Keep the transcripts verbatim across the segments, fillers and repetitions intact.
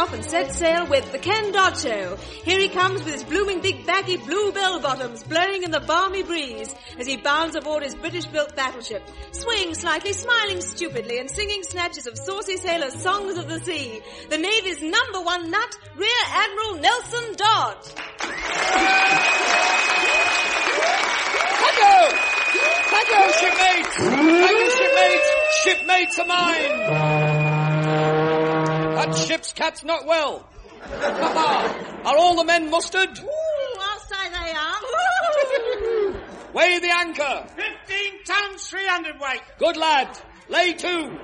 off and set sail with the Ken Dodd Show. Here he comes with his blooming big baggy blue bell-bottoms blowing in the balmy breeze as he bounds aboard his British-built battleship, swaying slightly, smiling stupidly, and singing snatches of saucy sailor songs of the sea. The Navy's number one nut, Rear Admiral Nelson Dodd. Thank you! Thank you, shipmates! Thank you, shipmates! Shipmates of mine! That ship's cat's not well. Are all the men mustered? Ooh, I'll say they are. Weigh the anchor. Fifteen tons, three hundred weight. Good lad. Lay to.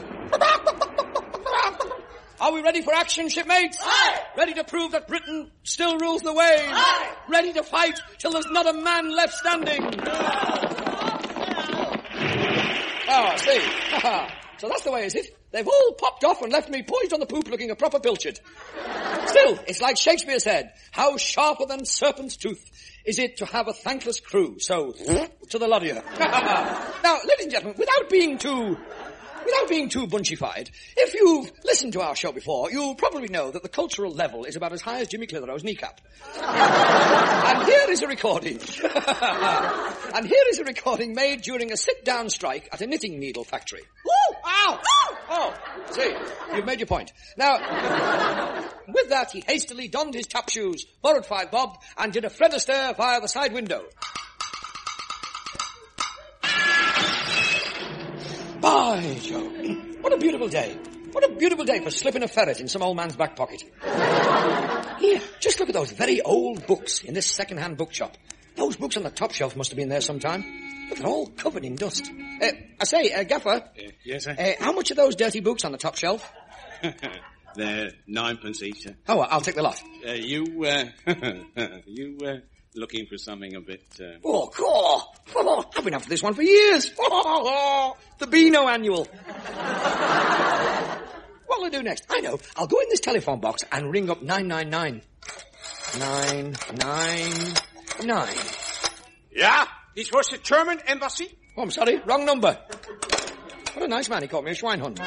Are we ready for action, shipmates? Aye. Ready to prove that Britain still rules the waves? Aye. Ready to fight till there's not a man left standing? Ah, see. So that's the way, is it? They've all popped off and left me poised on the poop looking a proper pilchard. Still, it's like Shakespeare said, how sharper than serpent's tooth is it to have a thankless crew. So, to the lot of you. Now, ladies and gentlemen, without being too... Without being too bunchified, if you've listened to our show before, you'll probably know that the cultural level is about as high as Jimmy Clitheroe's kneecap. And here is a recording. And here is a recording made during a sit-down strike at a knitting needle factory. Woo! Ow! Oh, see, you've made your point. Now, with that, he hastily donned his tap shoes, borrowed five bob, and did a Fred Astaire via the side window. By Jove, what a beautiful day. What a beautiful day for slipping a ferret in some old man's back pocket. Here, just look at those very old books in this second-hand bookshop. Those books on the top shelf must have been there sometime. Look, they're all covered in dust. Uh, I say, uh, Gaffer. Uh, yes, sir? Uh, how much are those dirty books on the top shelf? They're ninepence each, sir. Oh, well, I'll take the lot. Uh, you, uh, you, uh, looking for something a bit, uh... Oh, God! Oh, I've been after this one for years! Oh, the Beano Annual! What'll I do next? I know. I'll go in this telephone box and ring up nine nine nine. nine nine nine. Yeah, this was the German embassy. Oh, I'm sorry. Wrong number. What a nice man. He caught me a schweinhund.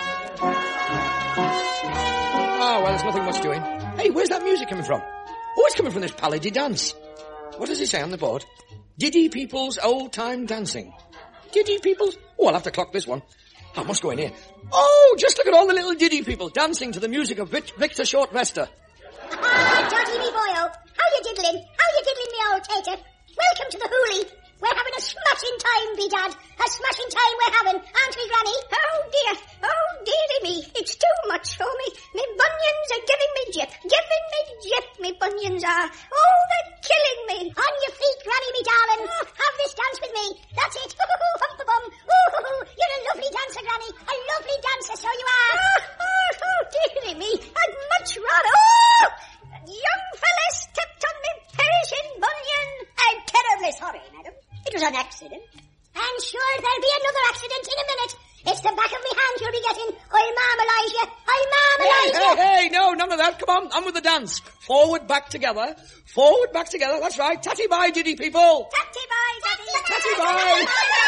Oh, well, there's nothing much doing. Hey, where's that music coming from? Oh, it's coming from this Palais de Dance. What does it say on the board? Diddy People's Old-Time Dancing. Diddy People's? Oh, I'll have to clock this one. I must go in here. Oh, just look at all the little Diddy people dancing to the music of Vic- Victor Short-Rester. Ah, Dotty me boyo. How you diddling? How you diddling me old tater? Welcome to the hoolie. We're having a smashing time, bedad. A smashing time we're having, aren't we, Granny? Oh, dear. Oh, dearie me. It's too much for me. Me bunions are giving me jip. Giving me jip, me bunions are. Oh, they're killing me. On your feet, Granny, me darling. Oh, have this dance with me. That's it. Hoo-hoo-hoo, hump-a-bum. Ooh-hoo-hoo. You're a lovely dancer, Granny. A lovely dancer, so you are. Oh, oh, oh dearie me. I'd much rather... Oh! Young fella stepped on me perishing bunion. I'm terribly sorry, madam. It was an accident. And sure, there'll be another accident in a minute. It's the back of me hand you'll be getting. I'll marmalise you. I'll marmalise Hey, you. hey, hey, no, none of that. Come on, on with the dance. Forward, back together. Forward, back together. That's right. Tatty bye, Diddy people. Tatty bye, tatty. Tatty bye.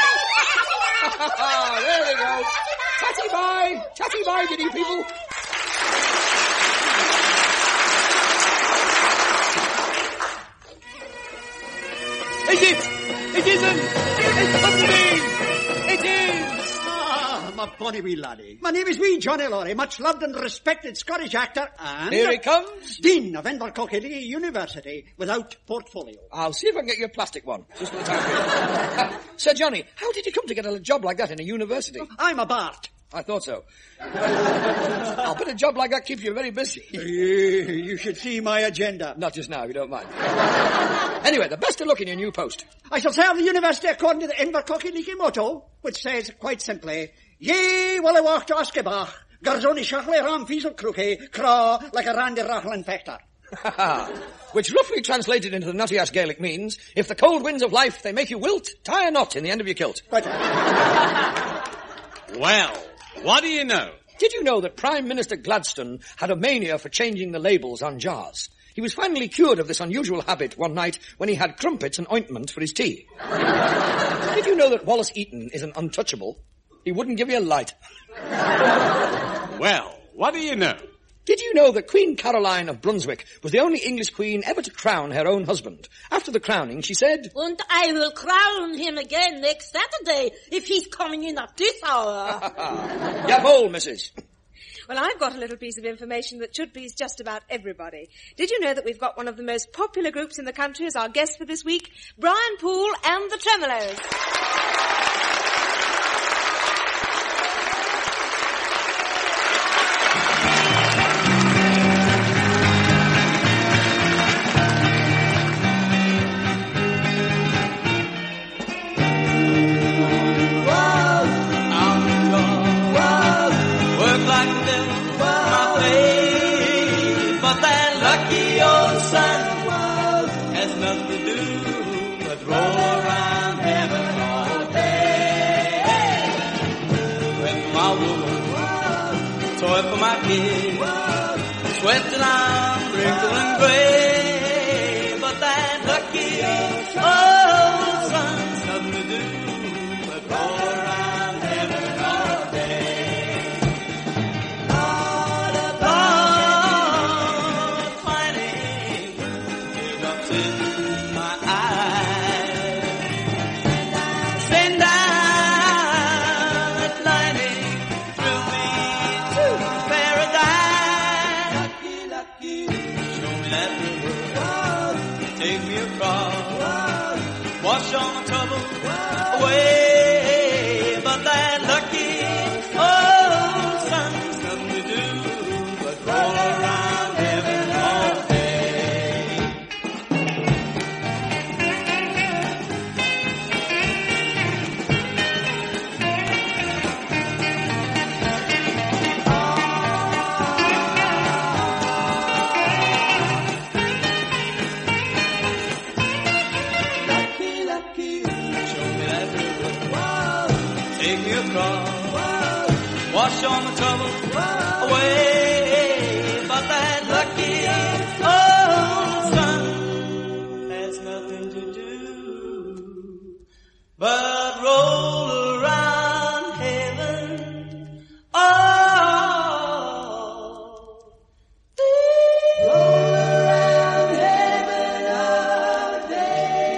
There we go. Tatty bye. Tatty bye, Diddy people. Is it? It isn't. It couldn't be. It is. Ah, my bonny wee laddie. My name is wee Johnny Laurie, much loved and respected Scottish actor and... Here he comes. Dean of Invercockilly University without portfolio. I'll see if I can get you a plastic one, just for the time being. Sir Johnny, how did you come to get a job like that in a university? I'm a Bart. I thought so. I'll bet a job like that keeps you very busy. You should see my agenda. Not just now, if you don't mind. Anyway, the best of luck in your new post. I shall serve the university according to the Invercockilly motto, which says, quite simply, Ye will walk to Askebach, Garzoni Shachle Ram Fiesel Kruke, Craw like a Randy Rachlan Fechter. Which roughly translated into the nutty-ass Gaelic means, if the cold winds of life, they make you wilt, tie a knot in the end of your kilt. But... Well, what do you know? Did you know that Prime Minister Gladstone had a mania for changing the labels on jars? He was finally cured of this unusual habit one night when he had crumpets and ointment for his tea. Did you know that Wallace Eaton is an untouchable? He wouldn't give you a light. Well, what do you know? Did you know that Queen Caroline of Brunswick was the only English queen ever to crown her own husband? After the crowning, she said, "And I will crown him again next Saturday if he's coming in at this hour." Jawohl, missus. Well, I've got a little piece of information that should please just about everybody. Did you know that we've got one of the most popular groups in the country as our guest for this week? Brian Poole and the Tremolos. For my kid, sweating I'm wrinkling gray, but that lucky old sun's nothing to do but roll around heaven all day. Lord, Lord, finding teardrops in my eyes, send down that lightning through me. Wash all my trouble away, but that lucky old sun's nothing to do but roll around heaven all day. Wash all my trouble away, but that lucky old sun has nothing to do but roll around heaven all day. Roll around heaven all day.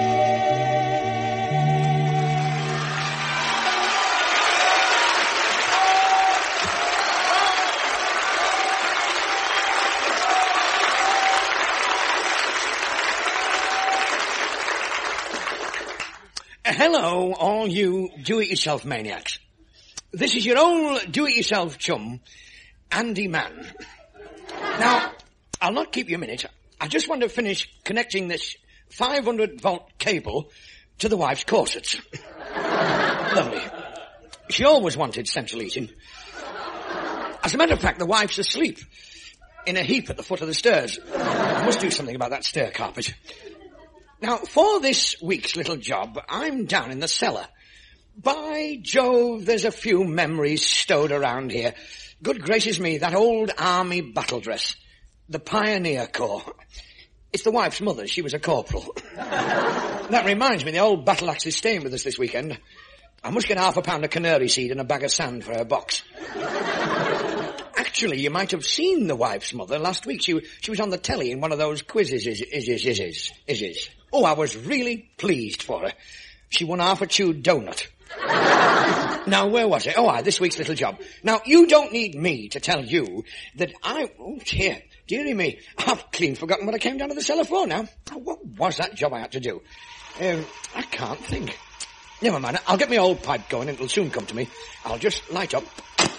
Hello, all you do-it-yourself maniacs. This is your old do-it-yourself chum, Andy Mann. Now, I'll not keep you a minute. I just want to finish connecting this five hundred volt cable to the wife's corsets. Lovely. She always wanted central heating. As a matter of fact, the wife's asleep in a heap at the foot of the stairs. I must do something about that stair carpet. Now, for this week's little job, I'm down in the cellar. By Jove, there's a few memories stowed around here. Good gracious me, that old army battle dress. The Pioneer Corps. It's the wife's mother. She was a corporal. That reminds me, the old battle axe is staying with us this weekend. I must get half a pound of canary seed and a bag of sand for her box. Actually, you might have seen the wife's mother last week. She, she was on the telly in one of those quizzes, is, is, is, is, is, is, is. Oh, I was really pleased for her. She won half a chewed donut. Now, where was it? Oh, aye, this week's little job. Now, you don't need me to tell you that I... Oh, dear, dearie me. I've clean forgotten what I came down to the cellar for now. What was that job I had to do? Um, I can't think. Never mind, I'll get my old pipe going and it'll soon come to me. I'll just light up.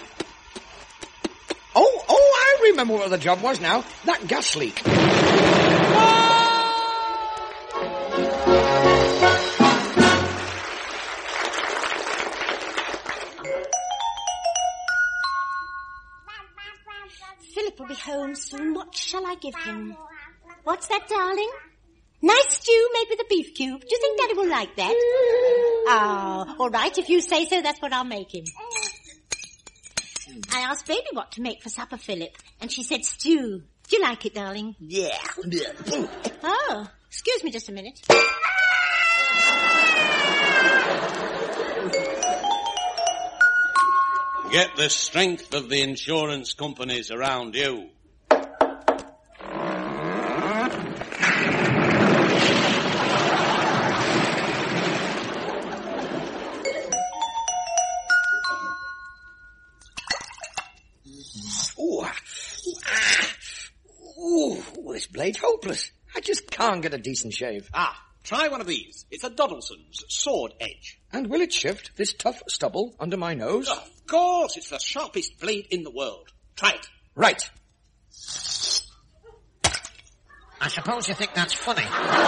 Oh, oh, I remember what the job was now. That gas leak. Philip will be home soon. What shall I give him? What's that, darling? Nice stew made with a beef cube. Do you think Daddy will like that? Ah, all right. If you say so, that's what I'll make him. I asked Baby what to make for supper, Philip, and she said stew. Do you like it, darling? Yeah. Oh, excuse me just a minute. Get the strength of the insurance companies around you. middle-aged hopeless. I just can't get a decent shave. Ah, try one of these. It's a Doddleson's sword edge. And will it shift this tough stubble under my nose? Of course, it's the sharpest blade in the world. Try it. Right. I suppose you think that's funny.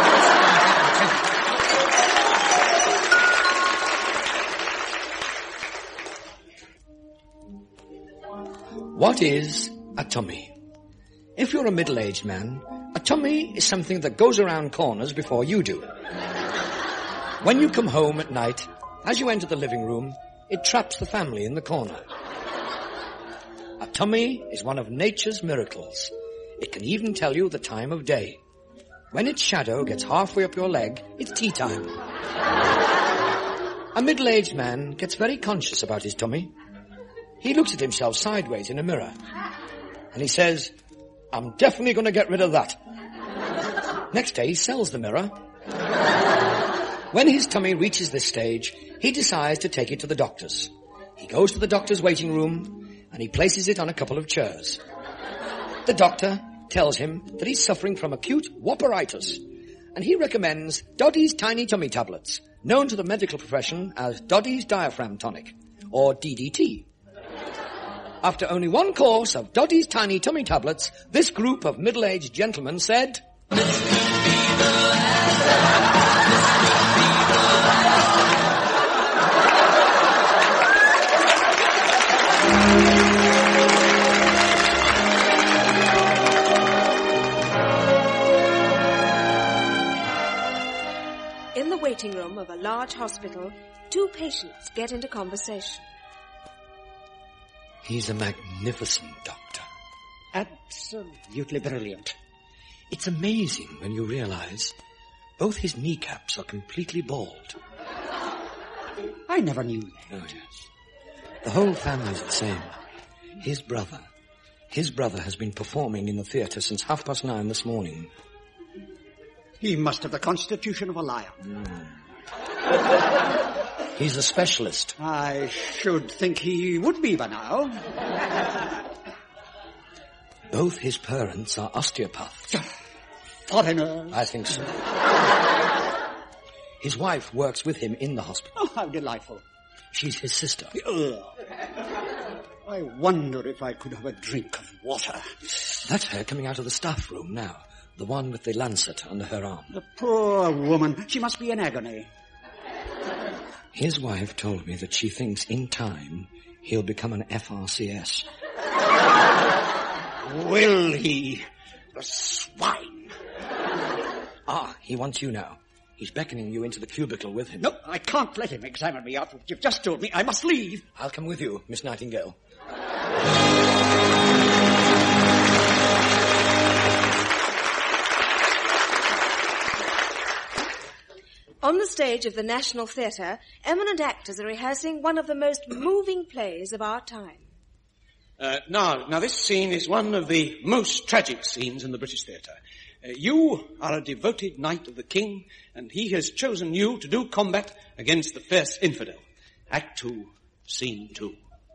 What is a tummy? If you're a middle-aged man, a tummy is something that goes around corners before you do. When you come home at night, as you enter the living room, it traps the family in the corner. A tummy is one of nature's miracles. It can even tell you the time of day. When its shadow gets halfway up your leg, it's tea time. A middle-aged man gets very conscious about his tummy. He looks at himself sideways in a mirror, and he says, I'm definitely going to get rid of that. Next day, he sells the mirror. When his tummy reaches this stage, he decides to take it to the doctor's. He goes to the doctor's waiting room, and he places it on a couple of chairs. The doctor tells him that he's suffering from acute whopperitis, and he recommends Doddy's Tiny Tummy Tablets, known to the medical profession as Doddy's Diaphragm Tonic, or D D T. After only one course of Doddy's Tiny Tummy Tablets, this group of middle-aged gentlemen said, In the waiting room of a large hospital, two patients get into conversation. He's a magnificent doctor. Absolutely brilliant. It's amazing when you realize both his kneecaps are completely bald. I never knew that. Oh, yes. The whole family's the same. His brother. His brother has been performing in the theatre since half past nine this morning. He must have the constitution of a lion. Mm. He's a specialist. I should think he would be by now. Both his parents are osteopaths. Foreigners. I think so. His wife works with him in the hospital. Oh, how delightful. She's his sister. Ugh. I wonder if I could have a drink of water. That's her coming out of the staff room now. The one with the lancet under her arm. The poor woman. She must be in agony. His wife told me that she thinks in time he'll become an F R C S. Will he? The swine. Ah, he wants you now. He's beckoning you into the cubicle with him. No, I can't let him examine me after what you've just told me. I must leave. I'll come with you, Miss Nightingale. On the stage of the National Theatre, eminent actors are rehearsing one of the most moving plays of our time. Uh, now, now this scene is one of the most tragic scenes in the British theatre. Uh, you are a devoted knight of the king, and he has chosen you to do combat against the fierce infidel. Act two, scene two.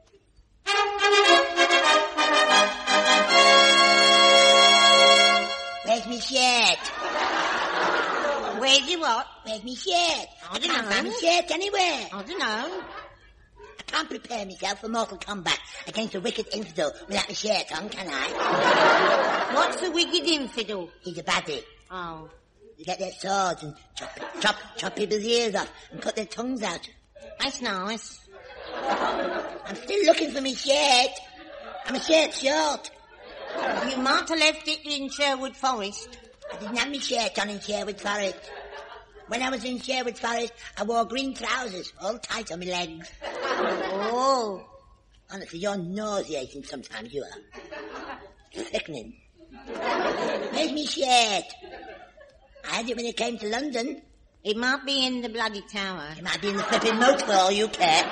Where's me shirt? Where's your what? Where's me shirt? I don't can't know. find me shirt anywhere. I don't know. I can't prepare myself for mortal combat against a wicked infidel without my shirt on, can I? What's the wicked infidel? He's a baddie. Oh. They get their swords and chop, chop, chop people's ears off and cut their tongues out. That's nice. I'm still looking for me shirt. I'm a shirt short. You might have left it in Sherwood Forest. I didn't have my shirt on in Sherwood Forest. When I was in Sherwood Forest, I wore green trousers, all tight on my legs. Oh. Honestly, you're nauseating sometimes, you are. Sickening. Where's me shirt? I had it when it came to London. It might be in the bloody tower. It might be in the flipping moat for all you care.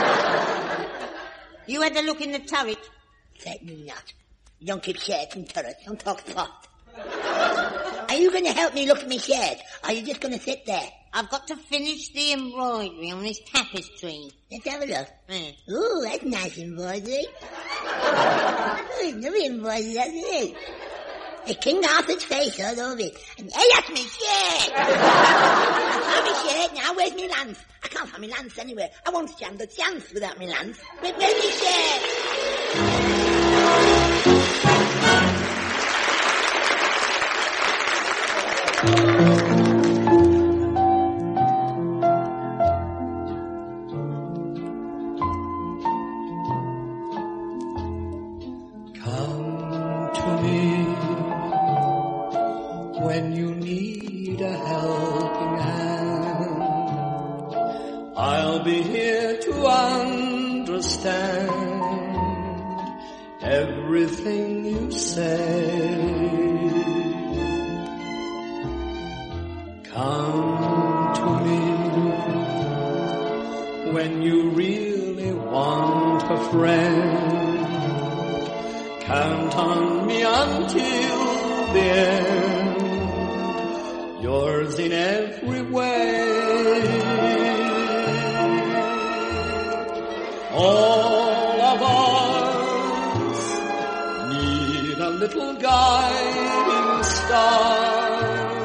You had a look in the turret? Certainly not. You don't keep shirts in turrets. Don't talk soft. Are you going to help me look for me shirt? Or are you just going to sit there? I've got to finish the embroidery on this tapestry. Let's have a look. Mm. Ooh, that's nice embroidery. Ooh, no embroidery, that's it. A King Arthur's face all over it. And hey, that's me shirt. I found me shirt, now where's me lance? I can't find me lance anywhere. I won't stand a chance without me lance. Where, where's me shirt? Come to me when you need a helping hand. I'll be here to understand everything you say. Come to me when you really want a friend. Count on me until the end, yours in every way. All of us need a little guiding star.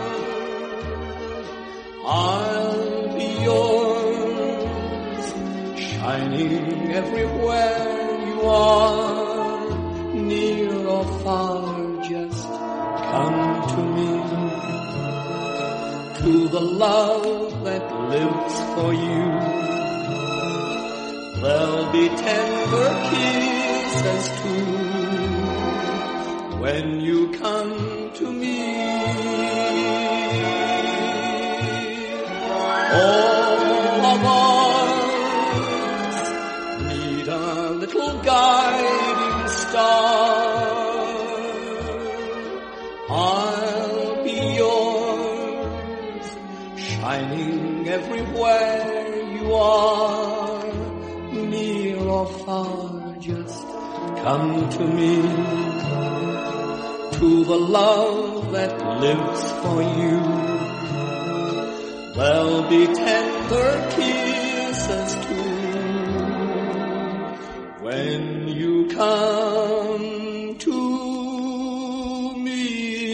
I'll be yours, shining everywhere you are. Near or far, just come to me, to the love that lives for you. There'll be tender kisses too, when you come to me. All of us need a little guiding star. I'll be yours, shining everywhere you are. Near or far, just come to me, to the love that lives for you. There'll be tender kisses too, when you come to me.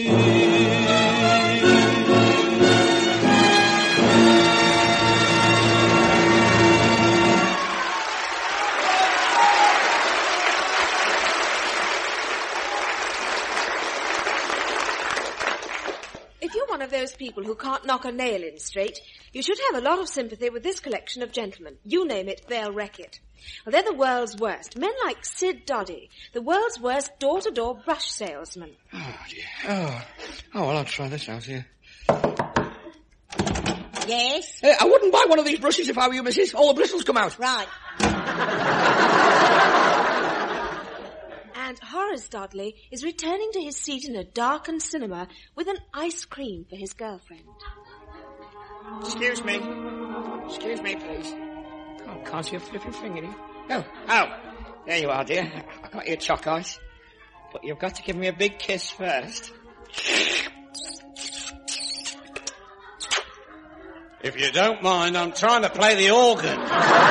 If you're one of those people who can't knock a nail in straight, you should have a lot of sympathy with this collection of gentlemen. You name it, they'll wreck it. Well, they're the world's worst. Men like Sid Doddy, the world's worst door-to-door brush salesman. Oh, dear. Oh, oh well, I'll try this out here. Yes? Hey, I wouldn't buy one of these brushes if I were you, missus. All the bristles come out. Right. And Horace Dudley is returning to his seat in a darkened cinema with an ice cream for his girlfriend. Excuse me. Excuse me, please. Oh, can't see a flipping finger here. Oh, oh. There you are, dear. I got your choc ice. But you've got to give me a big kiss first. If you don't mind, I'm trying to play the organ.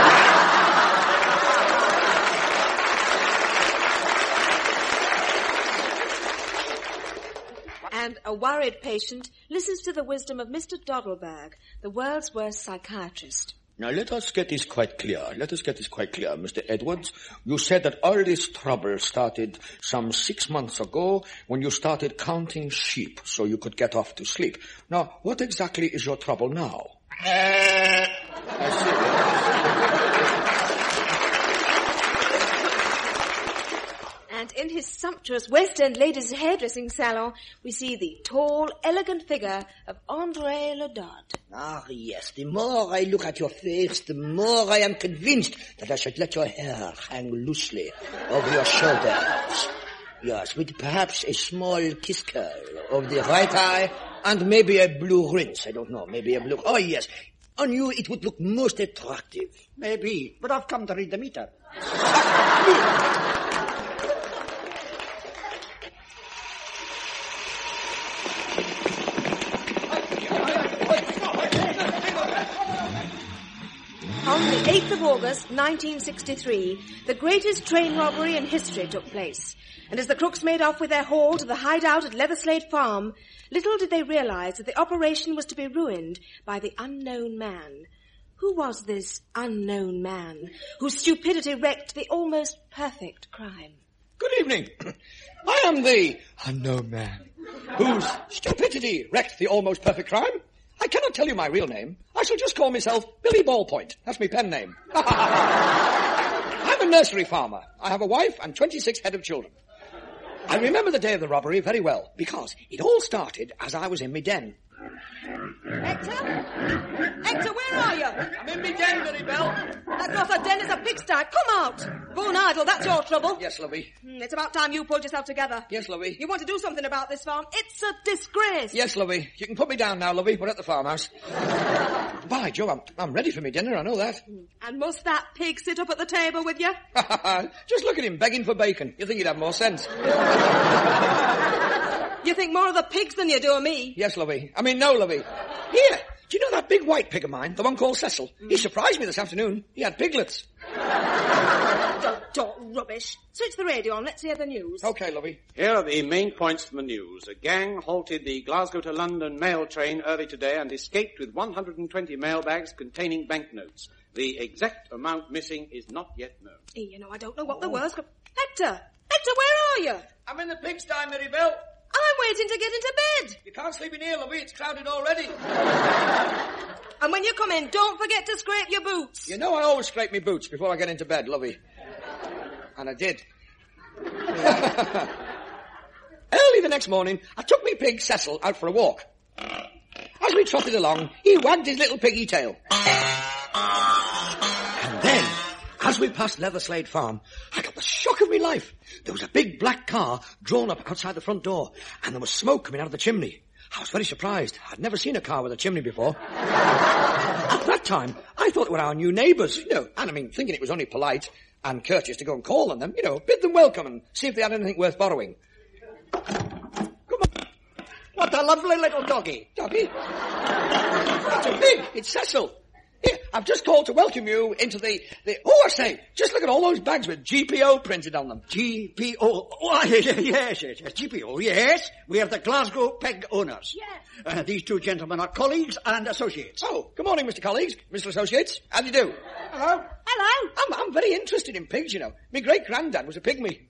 And a worried patient listens to the wisdom of Mister Doddelberg, the world's worst psychiatrist. Now, let us get this quite clear. Let us get this quite clear, Mister Edwards. You said that all this trouble started some six months ago when you started counting sheep so you could get off to sleep. Now, what exactly is your trouble now? Uh, I And in his sumptuous West End ladies' hairdressing salon, we see the tall, elegant figure of André Ledard. Ah, yes. The more I look at your face, the more I am convinced that I should let your hair hang loosely over your shoulders. Yes, with perhaps a small kiss curl over the right eye and maybe a blue rinse. I don't know, maybe a blue... Oh, yes. On you, it would look most attractive. Maybe, but I've come to read the meter. On the eighth of August, nineteen sixty-three, the greatest train robbery in history took place. And as the crooks made off with their haul to the hideout at Leatherslade Farm, little did they realize that the operation was to be ruined by the unknown man. Who was this unknown man whose stupidity wrecked the almost perfect crime? Good evening. I am the unknown man whose stupidity wrecked the almost perfect crime. I cannot tell you my real name. I shall just call myself Billy Ballpoint. That's my pen name. I'm a nursery farmer. I have a wife and twenty-six head of children. I remember the day of the robbery very well, because it all started as I was in my den. Hector? Hector, where are you? I'm in my den, Billy Bell. That's not a den, it's a pigsty. Come out. Bone idle, that's your trouble. Yes, lovey. Mm, it's about time you pulled yourself together. Yes, lovey. You want to do something about this farm? It's a disgrace. Yes, lovey. You can put me down now, lovey. We're at the farmhouse. By Jove, I'm, I'm ready for me dinner, I know that. And must that pig sit up at the table with you? Just look at him begging for bacon. You think he'd have more sense. You think more of the pigs than you do of me? Yes, lovey. I mean, no, lovey. Here, do you know that big white pig of mine, the one called Cecil? Mm. He surprised me this afternoon. He had piglets. Don't talk rubbish. Switch the radio on. Let's hear the news. Okay, lovey. Here are the main points from the news. A gang halted the Glasgow to London mail train early today and escaped with one hundred twenty mail bags containing banknotes. The exact amount missing is not yet known. You know, I don't know what the worst... Hector! Hector, where are you? I'm in the pigsty, Mary Bell. I'm waiting to get into bed. You can't sleep in here, lovey. It's crowded already. And when you come in, don't forget to scrape your boots. You know I always scrape my boots before I get into bed, lovey. And I did. Early the next morning, I took me pig Cecil out for a walk. As we trotted along, he wagged his little piggy tail. And then, as we passed Leatherslade Farm, I got the shock of my life. There was a big black car drawn up outside the front door, and there was smoke coming out of the chimney. I was very surprised. I'd never seen a car with a chimney before. At that time, I thought they were our new neighbours, you know, and I mean, thinking it was only polite and courteous to go and call on them, you know, bid them welcome and see if they had anything worth borrowing. Come on. What a lovely little doggy. Doggy? It's a pig. It's Cecil. Here, I've just called to welcome you into the, the... Oh, I say, just look at all those bags with G P O printed on them. G P O? Oh, yes, yes, yes, yes. G P O, yes. We are the Glasgow Peg owners. Yes. Uh, these two gentlemen are colleagues and associates. Oh, good morning, Mister Colleagues, Mister Associates. How do you do? Hello. Hello. I'm, I'm very interested in pigs, you know. My great-granddad was a pygmy.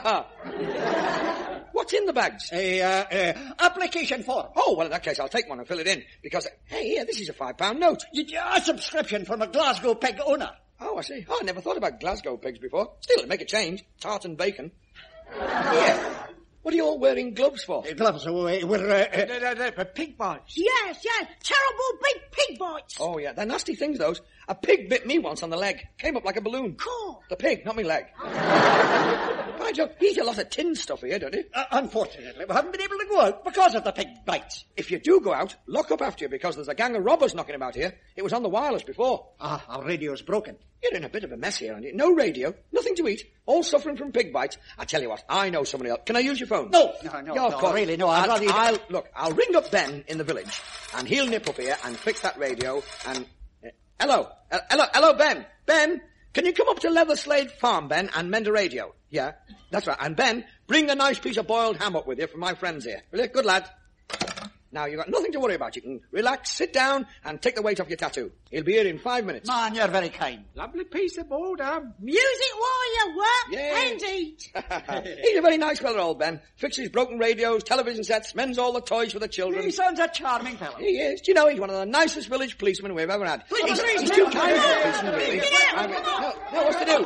What's in the bags? A, uh, uh, application form. Oh, well, in that case, I'll take one and fill it in. Because, hey, here, this is a five-pound note. A subscription from a Glasgow Peg owner. Oh, I see. Oh, I never thought about Glasgow pigs before. Still, it'd make a change. Tartan bacon. Here. What are you all wearing gloves for? Uh, gloves, uh, we're... Uh, uh, uh, pig bites. Yes, yes. Terrible big pig bites. Oh, yeah. They're nasty things, those. A pig bit me once on the leg. Came up like a balloon. Cool. The pig, not me leg. By Jove, you eat a lot of tin stuff here, don't you? Uh, unfortunately, we haven't been able to go out because of the pig bites. If you do go out, lock up after you because there's a gang of robbers knocking about here. It was on the wireless before. Ah, our radio's broken. You're in a bit of a mess here, aren't you? No radio, nothing to eat, all suffering from pig bites. I tell you what, I know somebody else. Can I use your phone? No, no, no, yeah, of no, course. really, no. I'd I'll, rather... I'll, look, I'll ring up Ben in the village, and he'll nip up here and fix that radio, and... Uh, hello, uh, hello, hello, Ben. Ben, can you come up to Leatherslade Farm, Ben, and mend a radio? Yeah, that's right. And Ben, bring a nice piece of boiled ham up with you for my friends here. Will you? Good lad. Now, you've got nothing to worry about. You can relax, sit down, and take the weight off your tattoo. He'll be here in five minutes. Man, you're very kind. Lovely piece of boiled ham. Music while you work Yes. and eat. He's a very nice fellow, old Ben. Fixes broken radios, television sets, mends all the toys for the children. He sounds a charming fellow. He is. Do you know, he's one of the nicest village policemen we've ever had. Police, he's, police, he's too police, kind of a police, policeman, really. police, I mean, no, no, what's to do?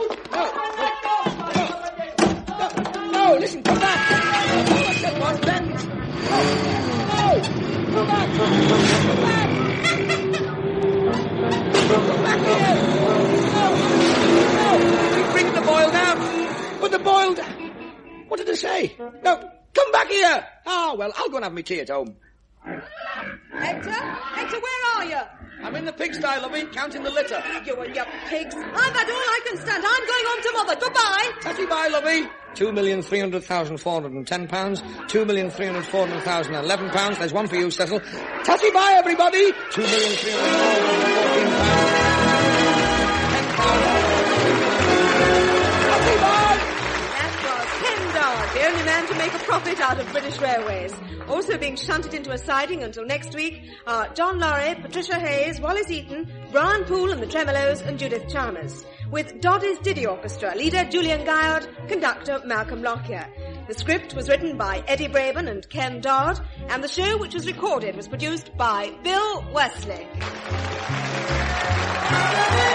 No, no, no, no, listen, come back. Oh, I said one, Ben. No, no, come back, come back. Come back here. No, no, he's bringing the boiled ham. But the boiled... What did I say? No, come back here. Ah, well, I'll go and have my tea at home. Hector? Hector, where are you? I'm in the pigsty, lovey, counting the litter. You and your pigs. I've had all I can stand. I'm going home to mother. Goodbye. Tatty bye, lovey. Two million three hundred thousand four hundred and ten pounds. Two million three hundred four hundred thousand eleven pounds. There's one for you, Cecil. Tatty bye, everybody. Two million three hundred fourteen pounds. Ten pounds. Tatty bye. That was Ken Dog. Here's plan to make a profit out of British Railways. Also being shunted into a siding until next week are John Laurie, Patricia Hayes, Wallace Eaton, Brian Poole and the Tremolos, and Judith Chalmers. With Doddy's Diddy Orchestra, leader Julian Guyard, conductor Malcolm Lockyer. The script was written by Eddie Braben and Ken Dodd, and the show, which was recorded, was produced by Bill Westlake.